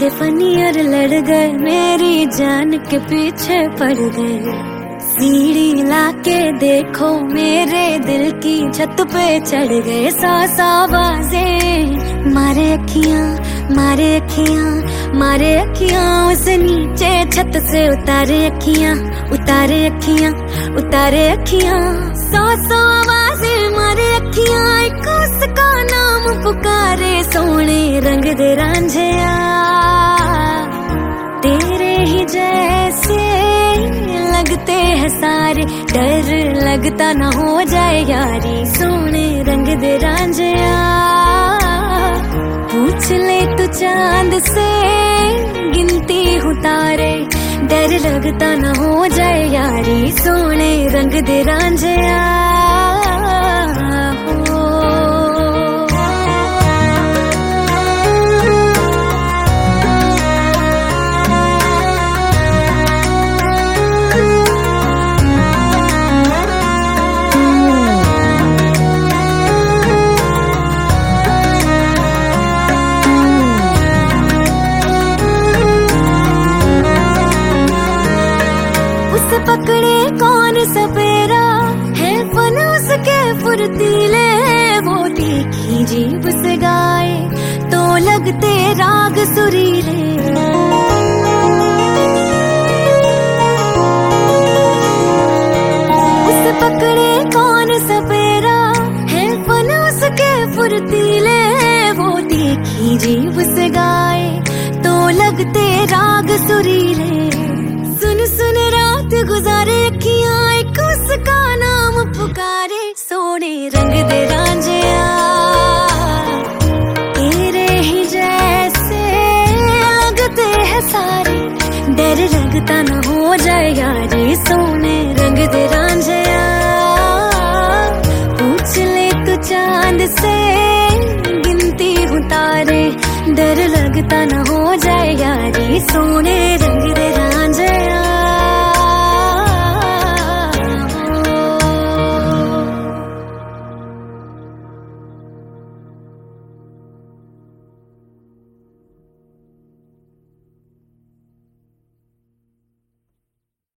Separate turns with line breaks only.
बेफनी और लड़ गए, मेरी जान के पीछे पड़ गए। सीढ़ी लाके देखो मेरे दिल की छत पे चढ़ गए। सौ आवाजें मारे अखियां, मारे अखियां, मारे अखियां, उस नीचे छत से उतारे अखियां, उतारे अखियां, उतारे अखियां। सौ आवाजें मारे अखियां, एक उसका नाम पुकारे। सोने रंग दे रांझिया, तेरे ही जैसे लगते हैं सारे, डर लगता ना हो जाए यारी। सोने रंग दे रांझिया, पूछ ले तू चांद से, गिनती हूँ तारे, डर लगता ना हो जाए यारी। सोने रंग दे रांझिया। उसे पकड़े कौन सपेरा है, फन उसके फुर्तीले। वो तीखी जीभ से गाए तो लगते राग सुरीले। उसे पकड़े कौन सपेरा है, फन उसके फुर्तीले। वो तीखी जीभ से गाए तो लगते राग सुरीले। सुन सुन रात गुजारे अखियां, एक उसका नाम पुकारे। सोने रंग दे रांझिया, तेरे ही जैसे लगते हैं सारे, डर लगता ना हो जाए यारी। सोने रंग दे रांझिया, पूछ ले तू चांद से, गिनती हूँ तारे, डर लगता ना हो जाए यारी। सोने